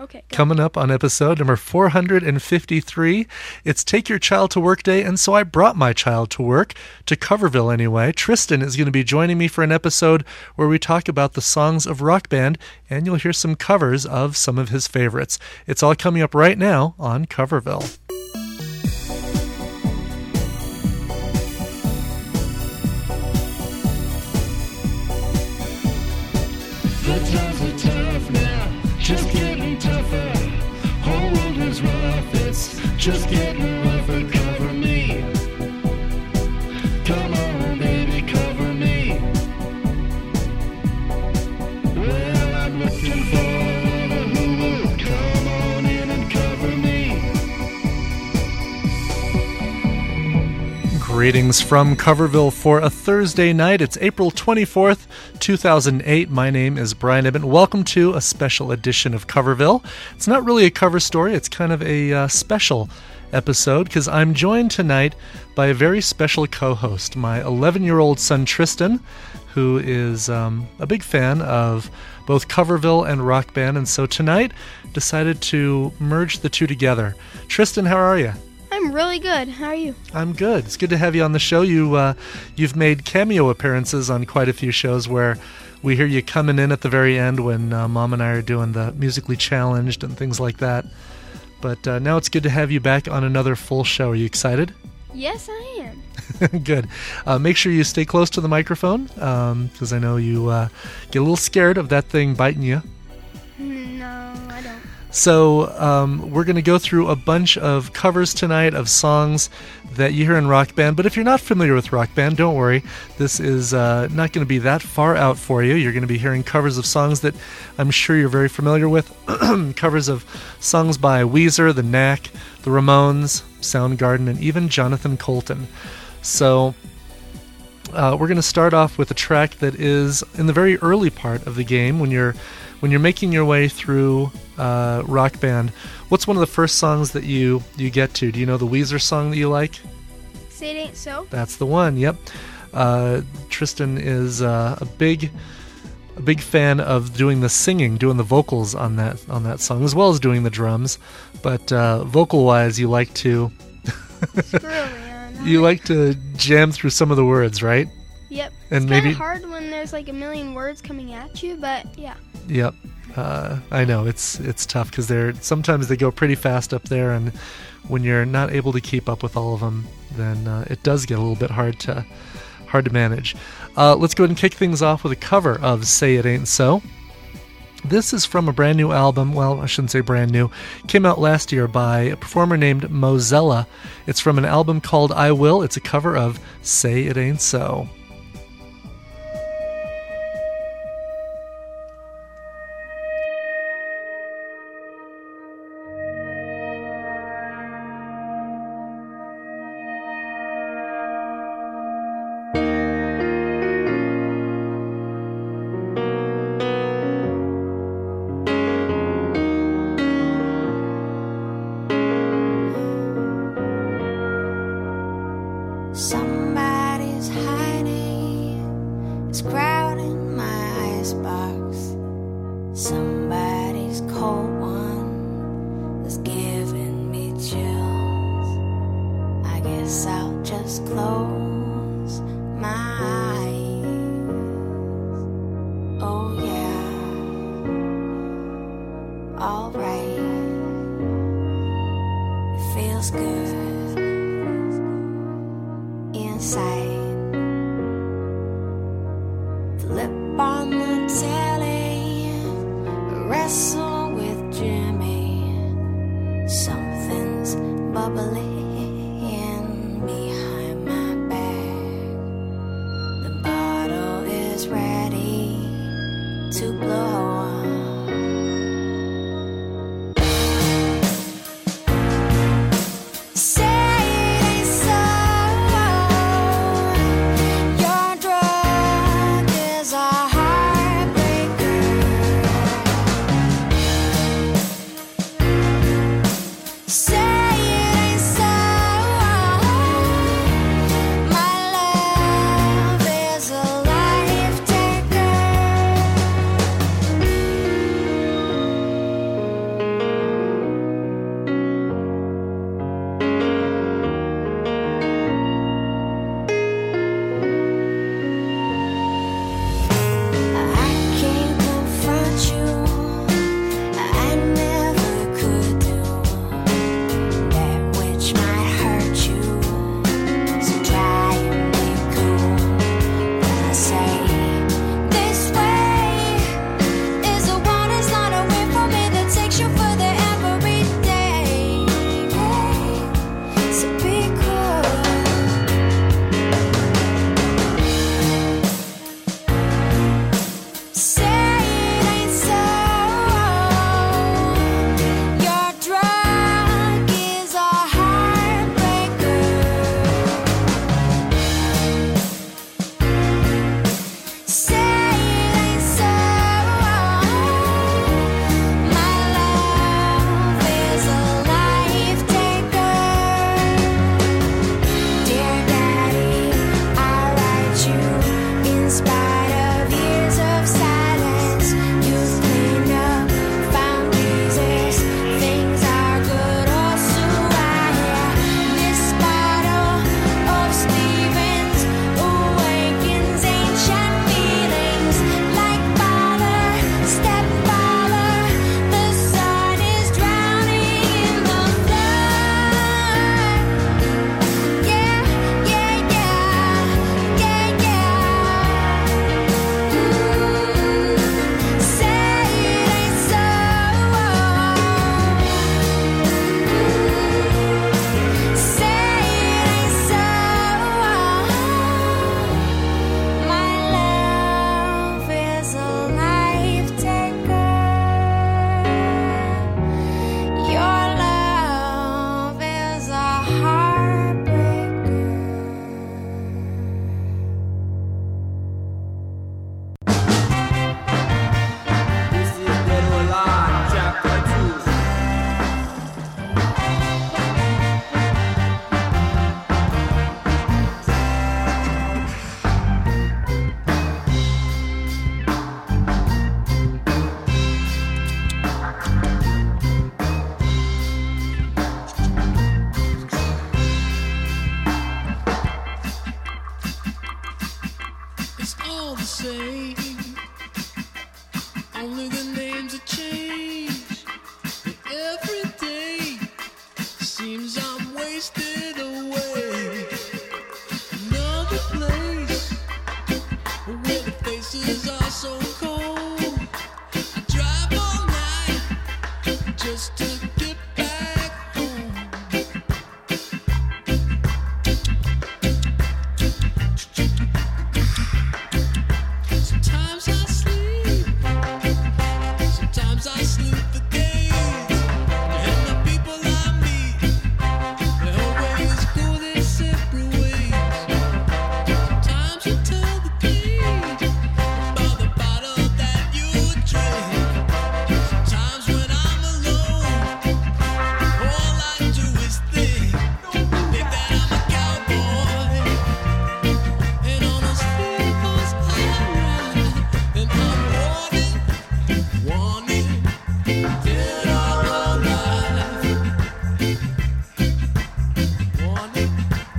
Okay. Coming up on episode number 453, it's Take Your Child to Work Day, and so I brought my child to work, to Coverville anyway. Tristan is going to be joining me for an episode where we talk about the songs of Rock Band, and you'll hear some covers of some of his favorites. It's all coming up right now on Coverville. The times are tough now, just getting tougher. Whole world is rough, it's just getting rougher. Cover me. Come on, baby, cover me. Well, I'm looking for one who will come on in and cover me. Greetings from Coverville for a Thursday night. It's April 24th, 2008. My name is Brian Ibbott. Welcome to a special edition of Coverville. It's not really a cover story. It's kind of a special episode because I'm joined tonight by a very special co-host, my 11-year-old son Tristan, who is a big fan of both Coverville and Rock Band, and so tonight decided to merge the two together. Tristan, how are you? I'm really good. How are you? I'm good. It's good to have you on the show. You've made cameo appearances on quite a few shows where we hear you coming in at the very end when Mom and I are doing the Musically Challenged and things like that. But now it's good to have you back on another full show. Are you excited? Yes, I am. Good. Make sure you stay close to the microphone because I know you get a little scared of that thing biting you. No, I don't. So we're going to go through a bunch of covers tonight of songs that you hear in Rock Band. But if you're not familiar with Rock Band, don't worry. This is not going to be that far out for you. You're going to be hearing covers of songs that I'm sure you're very familiar with. Covers of songs by Weezer, The Knack, The Ramones, Soundgarden, and even Jonathan Colton. So we're going to start off with a track that is in the very early part of the game when you're making your way through Rock Band. What's one of the first songs that you get to? Do you know the Weezer song that you like? Say It Ain't So? That's the one, yep. Tristan is a big fan of doing the singing, doing the vocals on that song, as well as doing the drums. But vocal-wise, you like to... Screw man. You like to jam through some of the words, right? Yep. And it's maybe kind of hard when there's like a million words coming at you, but yeah. Yep. I know it's tough because sometimes they go pretty fast up there, and when you're not able to keep up with all of them, then it does get a little bit hard to manage. Let's go ahead and kick things off with a cover of Say It Ain't So. This is from a brand new album. Well, I shouldn't say brand new. Came out last year by a performer named Mozella. It's from an album called I Will. It's a cover of Say It Ain't So. Somebody's hiding, it's crowding my icebox. Somebody's cold one is giving me chills. I guess I'll just close my eyes. Oh yeah, alright, it feels good inside. Flip on the telly, wrestle with Jimmy. Something's bubbling behind my back. The bottle is ready to blow up. Say it ain't so. It's all the same. Only the names have changed. But every day seems I'm wasted away. Another place where the faces are so cold. I drive all night just to get back home. Sometimes I sleep, sometimes I sleep for days. And the people I meet, they always go their separate ways. Sometimes you tell the page about the bottle that you drink. Sometimes when I'm alone, all I do is think that I'm a cowboy. And on a speedboat I ride, and I'm wanted, dead or alive. Wanted.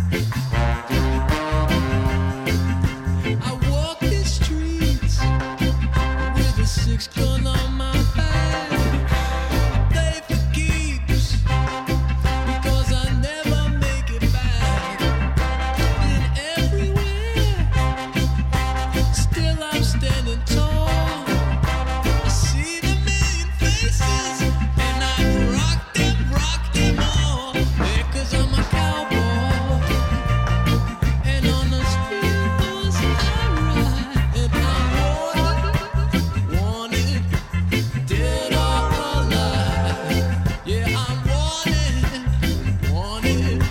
I walk the streets with a 6-gun on my back. I play for keeps because I never make it back. Been everywhere, still I'm standing tall. I see the million faces, and I rock them all. Yeah, 'cause I'm a cowboy, and on the speedboats I ride, and I'm wanted, dead or alive. Yeah, I'm wanted.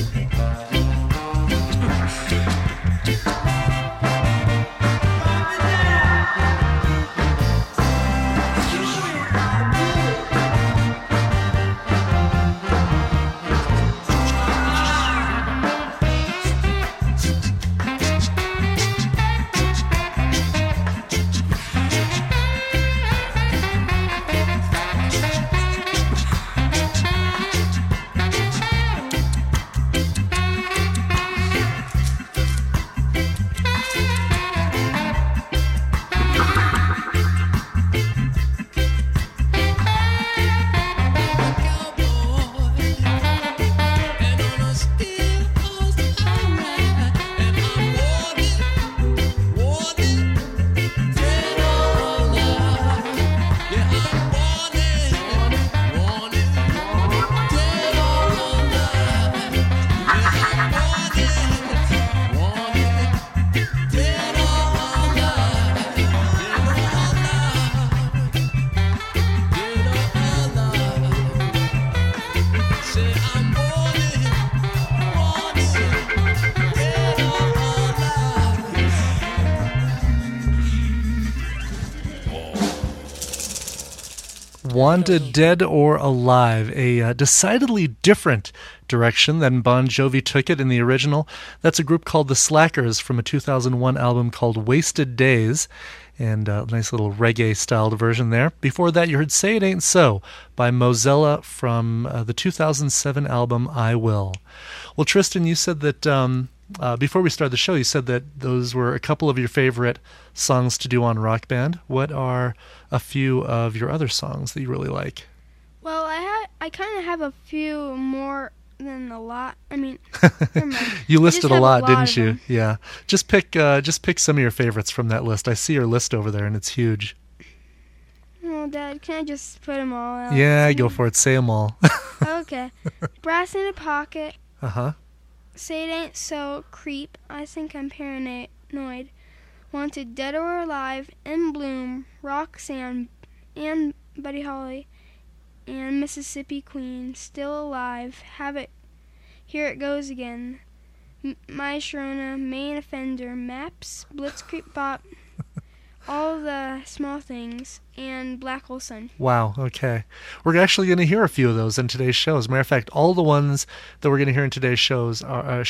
Wanted, Dead or Alive, a decidedly different direction than Bon Jovi took it in the original. That's a group called The Slackers from a 2001 album called Wasted Days, and a nice little reggae-styled version there. Before that, you heard Say It Ain't So by Mozella from the 2007 album I Will. Well, Tristan, you said that before we started the show, you said that those were a couple of your favorite songs to do on Rock Band. What are a few of your other songs that you really like? Well, I kind of have a few more than a lot. I mean, never mind. You I listed just a have lot, didn't of you? them. Yeah. Just pick some of your favorites from that list. I see your list over there, and it's huge. Oh, Dad, can I just put them all out? Yeah, go for it. Say them all. Okay. Brass in a Pocket. Uh-huh. Say It Ain't So, Creep, I Think I'm Paranoid, Wanted, Dead or Alive, In Bloom, Roxanne, and Buddy Holly, and Mississippi Queen, Still Alive, Have It, Here It Goes Again, My Sharona, Main Offender, Maps, Blitzkrieg Bop, All the Small Things, and Black Hole Sun. Wow, okay. We're actually going to hear a few of those in today's show. As a matter of fact, all the ones that we're going to hear in today's show is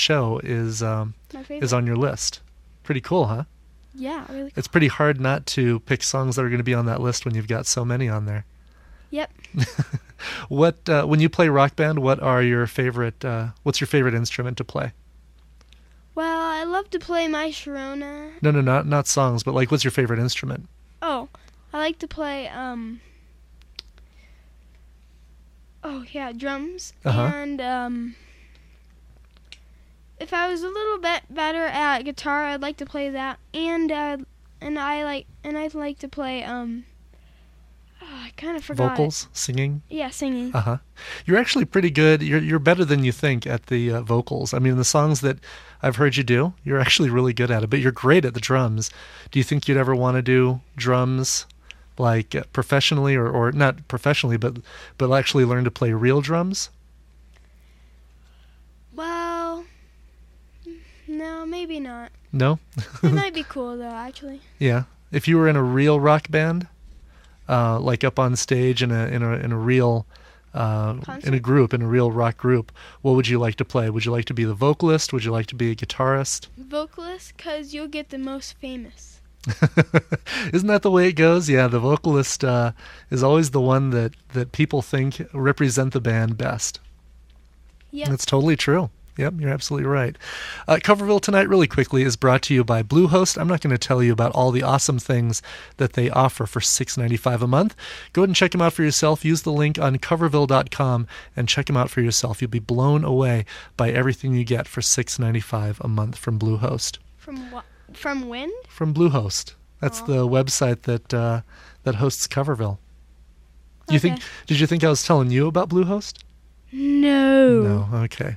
My favorite. on your list. Pretty cool, huh? Yeah, really cool. It's pretty hard not to pick songs that are going to be on that list when you've got so many on there. Yep. What when you play Rock Band, what are your favorite? What's your favorite instrument to play? Well, I love to play my Sharona. No, not songs, but like, what's your favorite instrument? Oh, I like to play drums. Uh-huh. And if I was a little bit better at guitar, I'd like to play that. And I like to play I kind of forgot. Vocals, singing. Yeah, singing. Uh-huh. You're actually pretty good. You're better than you think at the vocals. I mean, the songs that I've heard you do, you're actually really good at it, but you're great at the drums. Do you think you'd ever want to do drums like professionally or not professionally, but actually learn to play real drums? Well, no, maybe not. No? It might be cool though, actually. Yeah. If you were in a real rock band, like up on stage in a real in a group, in a real rock group, what would you like to play? Would you like to be the vocalist? Would you like to be a guitarist? Vocalist, because you'll get the most famous. Isn't that the way it goes? Yeah, the vocalist is always the one that people think represent the band best. Yep. That's totally true. Yep, you're absolutely right. Coverville tonight, really quickly, is brought to you by Bluehost. I'm not going to tell you about all the awesome things that they offer for $6.95 a month. Go ahead and check them out for yourself. Use the link on coverville.com and check them out for yourself. You'll be blown away by everything you get for $6.95 a month from Bluehost. From what? From when? From Bluehost. That's Oh. the website that hosts Coverville. Did you think I was telling you about Bluehost? No. No. Okay.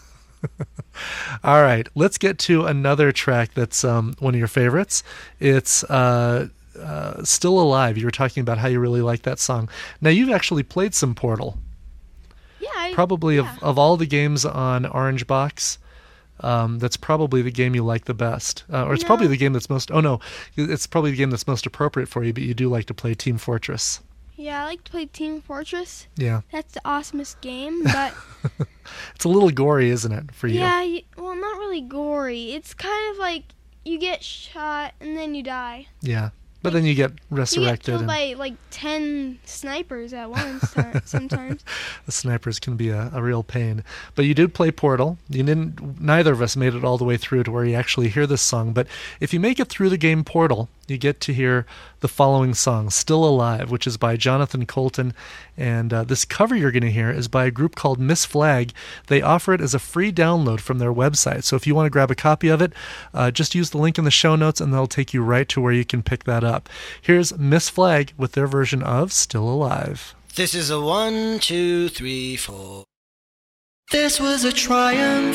All right. Let's get to another track that's one of your favorites. It's Still Alive. You were talking about how you really like that song. Now, you've actually played some Portal. Yeah. Probably yeah. of all the games on Orange Box, that's probably the game you like the best. Or it's probably No. the game that's most... Oh, no. It's probably the game that's most appropriate for you, but you do like to play Team Fortress. Yeah, I like to play Team Fortress. Yeah. That's the awesomest game, but It's a little gory, isn't it, for you? yeah, well, not really gory. It's kind of like you get shot and then you die. Yeah. But then you get You resurrected. get killed and by like 10 snipers at once sometimes. the snipers can be a real pain. But you did play Portal. Neither of us made it all the way through to where you actually hear this song. But if you make it through the game Portal, you get to hear the following song, Still Alive, which is by Jonathan Colton. And this cover you're going to hear is by a group called Miss Flag. They offer it as a free download from their website. So if you want to grab a copy of it, just use the link in the show notes and they'll take you right to where you can pick that up. Here's Miss Flag with their version of Still Alive. This is a 1, 2, 3, 4. This was a triumph.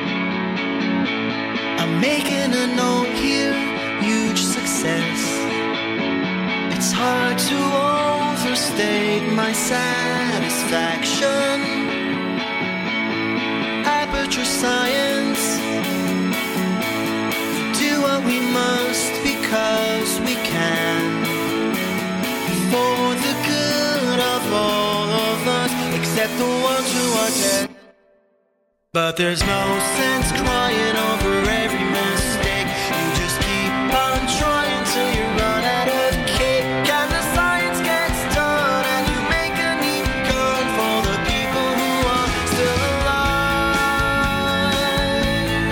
I'm making a note here, huge success. It's hard to overstate my satisfaction. Aperture science. Do what we must because we can. For the good of all of us, except the ones who are dead. But there's no sense crying over every mistake. You just keep on trying till you run out of cake. And the science gets done and you make a neat gun for the people who are still alive.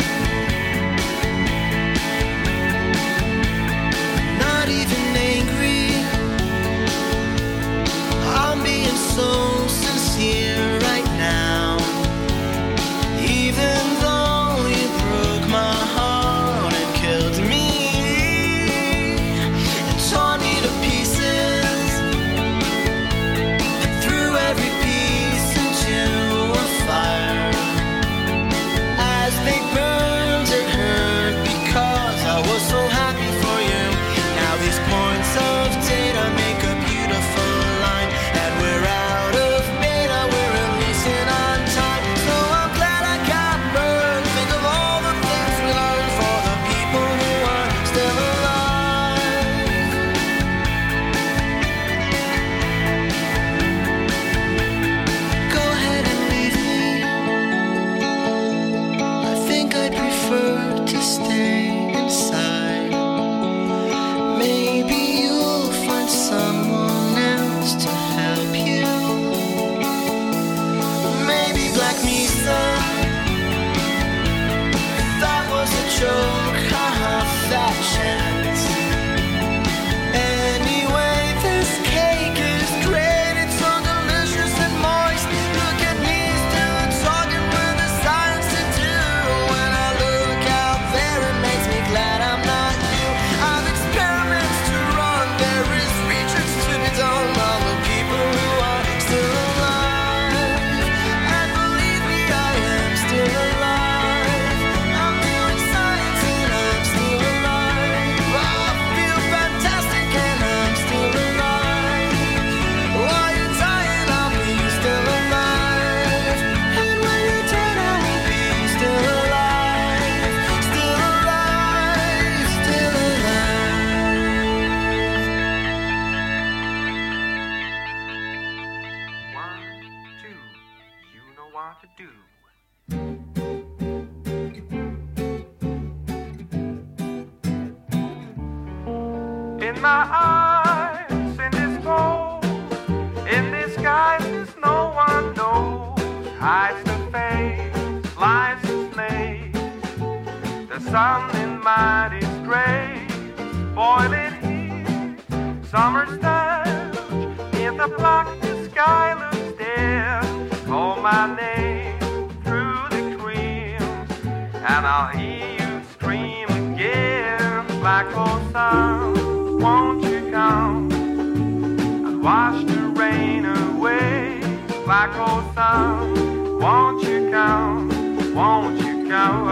Not even angry, I'm being so sincere right now. Even though you broke want to do. In my eyes, in this cold, in disguises no one knows, hides the face, lies the snake. The sun in my disgrace, boiling heat, summer's touch, in the black the sky looks dead. Call my name through the cream, and I'll hear you scream again. Black hole sun, won't you come and wash the rain away? Black hole sun, won't you come, won't you come?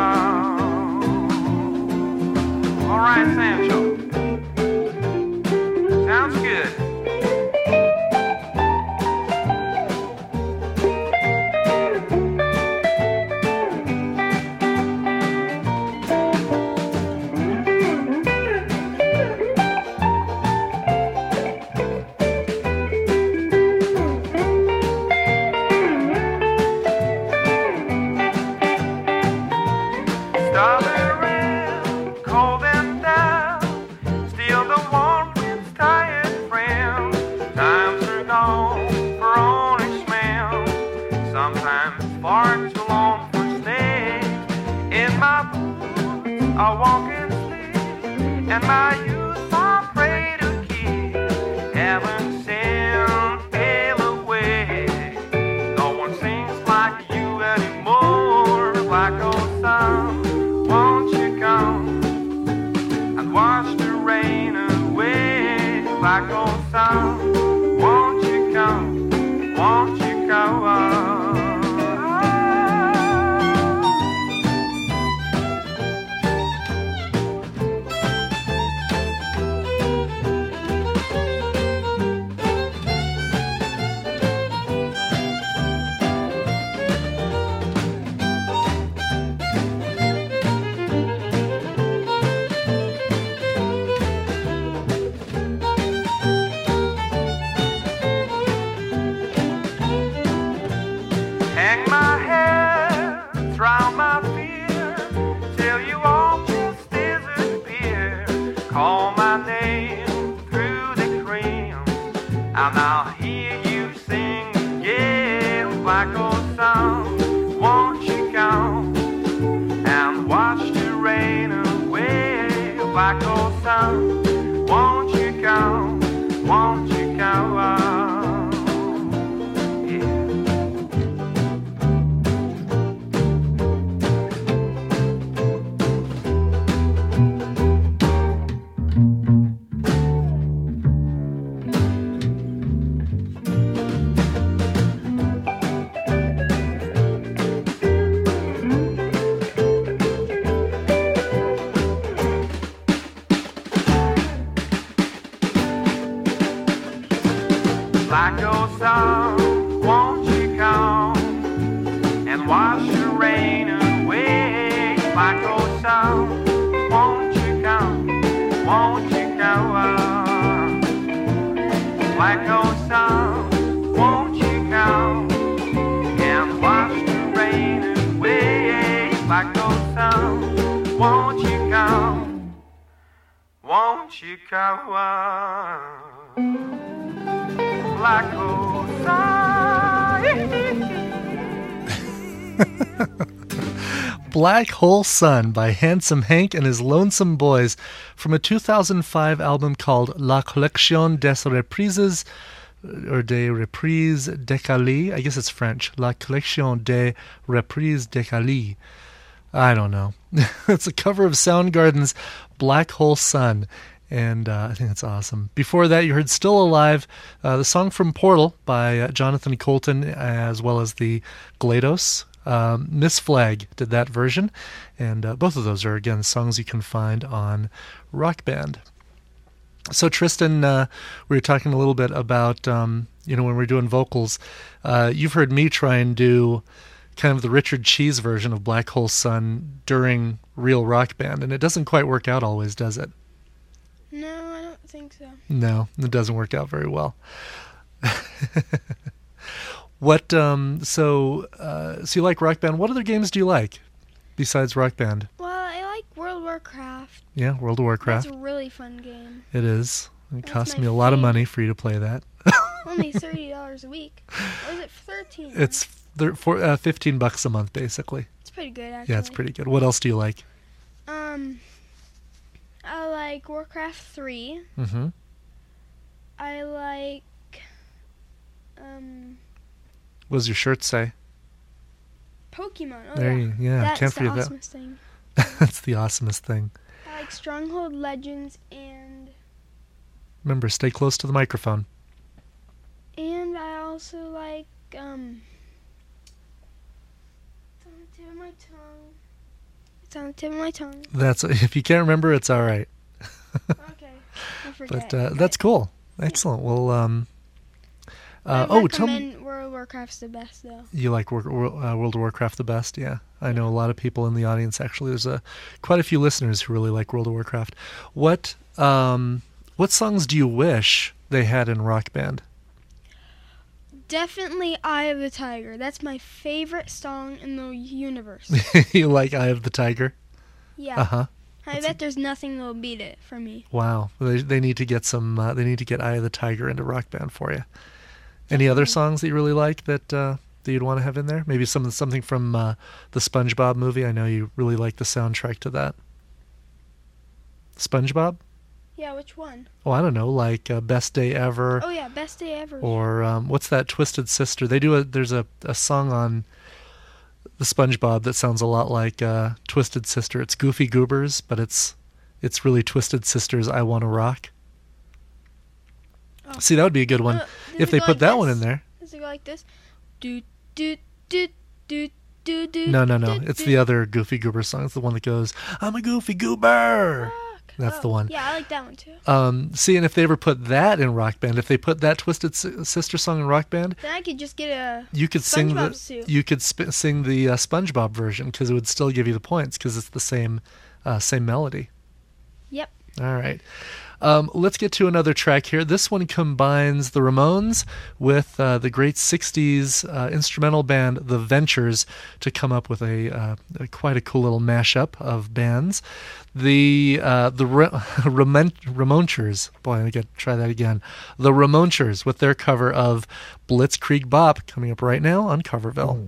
All right, Sancho. Sounds good. I walk and sleep, and my youth I pray to keep. Heaven send pale away. No one sings like you anymore. Black old sun, won't you come and wash the rain away? Black old sun, won't you come, won't you come? And I'll hear you sing again. Black old sun, won't you come and wash the rain away? Black old sun, won't you come, won't you come? Black old sun, won't you come and wash the rain away? Black old sun, won't you come, won't you come? Black old sun, won't you come and wash the rain away? Black old sun, won't you come, won't you come? Black hole sun. Black Hole Sun by Handsome Hank and his Lonesome Boys from a 2005 album called La Collection des Reprises, or des Reprises décalées. I guess it's French. La Collection des Reprises décalées. I don't know. It's a cover of Soundgarden's Black Hole Sun. And I think that's awesome. Before that, you heard Still Alive, the song from Portal by Jonathan Colton, as well as the GLaDOS. Miss Flag did that version. And both of those are, again, songs you can find on Rock Band. So, Tristan, we were talking a little bit about, when we're doing vocals, you've heard me try and do kind of the Richard Cheese version of Black Hole Sun during real Rock Band. And it doesn't quite work out always, does it? No, I don't think so. No, it doesn't work out very well. What? So you like Rock Band? What other games do you like besides Rock Band? Well, I like World of Warcraft. Yeah, World of Warcraft. That's a really fun game. It is. It That's costs my me a lot of favorite. money for you to play that. Only $30 a week. Or is it 13? It's $15 a month, basically. It's pretty good, actually. Yeah, it's pretty good. What else do you like? I like Warcraft 3. Mm-hmm. I like What does your shirt say? Pokemon. Oh There yeah. you, yeah, That's can't the forget that. awesomest thing. That's the awesomest thing. I like Stronghold Legends and Remember, stay close to the microphone. I also like it's on the tip of my tongue. It's on the tip of my tongue. That's if you can't remember, it's all right. Okay. I forget. But that's cool. Excellent. Well, I tell me, recommend World of Warcraft's the best though. you like World of Warcraft the best? Yeah, I know a lot of people in the audience. Actually, there's quite a few listeners who really like World of Warcraft. What songs do you wish they had in Rock Band? Definitely Eye of the Tiger. That's my favorite song in the universe. You like Eye of the Tiger? Yeah. Uh-huh. I bet there's nothing that'll beat it for me. Wow. They need to get some. They need to get Eye of the Tiger into Rock Band for you. Any other songs that you really like that you'd want to have in there? Maybe something from the SpongeBob movie. I know you really like the soundtrack to that. SpongeBob? Yeah, which one? Oh, I don't know, like Best Day Ever, Oh yeah, Best Day Ever. or what's that Twisted Sister? There's a song on the SpongeBob that sounds a lot like Twisted Sister. It's Goofy Goobers, but it's really Twisted Sister's I Wanna Rock. Oh. See, that would be a good one Does if it they go put like that one this? in there. Does it go like this? Do do do do do do. No. do, It's do. the other Goofy Goober song. It's the one that goes, I'm a Goofy Goober. Rock. That's the one. Yeah, I like that one too. See, and if they ever put that in Rock Band, if they put that Twisted Sister song in Rock Band, Then I could just get a. you could sing SpongeBob the suit. you could sing the SpongeBob version because it would still give you the points because it's the same melody. Yep. All right. Let's get to another track here. This one combines the Ramones with the great 60s instrumental band The Ventures to come up with a quite a cool little mashup of bands. The Ramonchers. Boy, I got to try that again. The Ramonchers with their cover of Blitzkrieg Bop coming up right now on Coverville.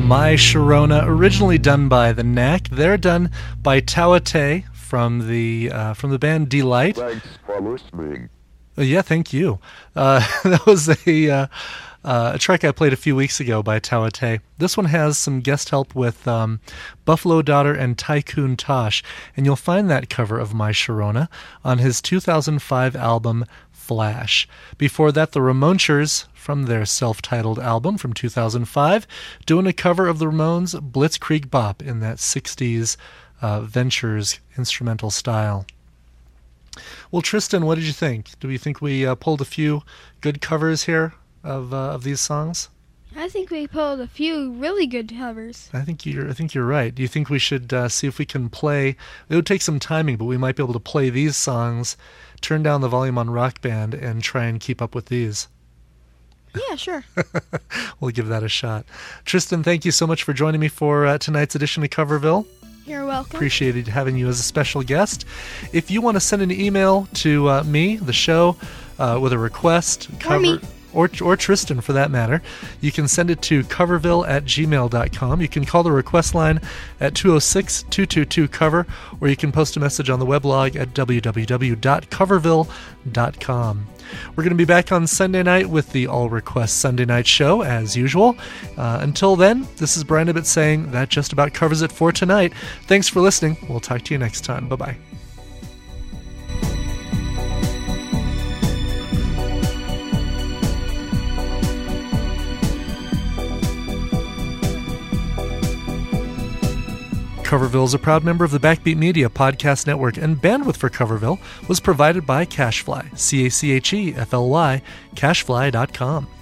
My Sharona, originally done by the Knack. They're done by Tawate from the band Delight. Thanks for listening. Yeah, thank you. That was a track I played a few weeks ago by Tawate. This one has some guest help with Buffalo Daughter and Tycoon Tosh, and you'll find that cover of My Sharona on his 2005 album Flash. Before that, the Ramonchers, from their self-titled album from 2005, doing a cover of the Ramones' Blitzkrieg Bop in that 60s Ventures instrumental style. Well, Tristan, what did you think? Do you think we pulled a few good covers here of these songs? I think we pulled a few really good covers. I think you're right. Do you think we should see if we can play? It would take some timing, but we might be able to play these songs, turn down the volume on Rock Band, and try and keep up with these. Yeah, sure. We'll give that a shot. Tristan, thank you so much for joining me for tonight's edition of Coverville. You're welcome. Appreciated having you as a special guest. If you want to send an email to me, the show, with a request, Or me. or Tristan for that matter, you can send it to coverville@gmail.com. You can call the request line at 206-222-COVER, or you can post a message on the weblog at www.coverville.com. We're going to be back on Sunday night with the All Request Sunday Night Show, as usual. Until then, this is Brian Ibbett saying that just about covers it for tonight. Thanks for listening. We'll talk to you next time. Bye-bye. Coverville is a proud member of the Backbeat Media Podcast Network, and bandwidth for Coverville was provided by CacheFly, CacheFly, CashFly.com.